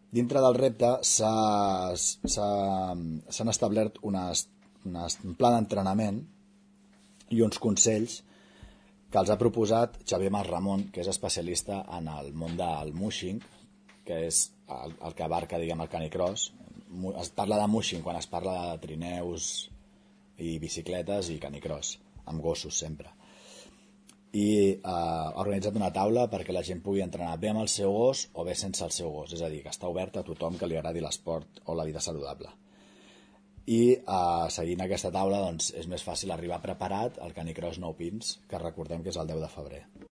dintre del repte s'han establert un pla d'entrenament i uns consells que els ha proposat Xavier Masramon, que és especialista en el món del mushing, que és el que abarca, diguem, el canicross. Es parla de mushing quan es parla de trineus i bicicletes i canicross, amb gossos sempre. I ha organitzat una taula perquè la gent pugui entrenar bé amb el seu gos o bé sense el seu gos, és a dir, que està obert a tothom que li agradi l'esport o la vida saludable. I seguint aquesta taula doncs, és més fàcil arribar preparat al Canicross Nou Pins, que recordem que és el 10 de febrer.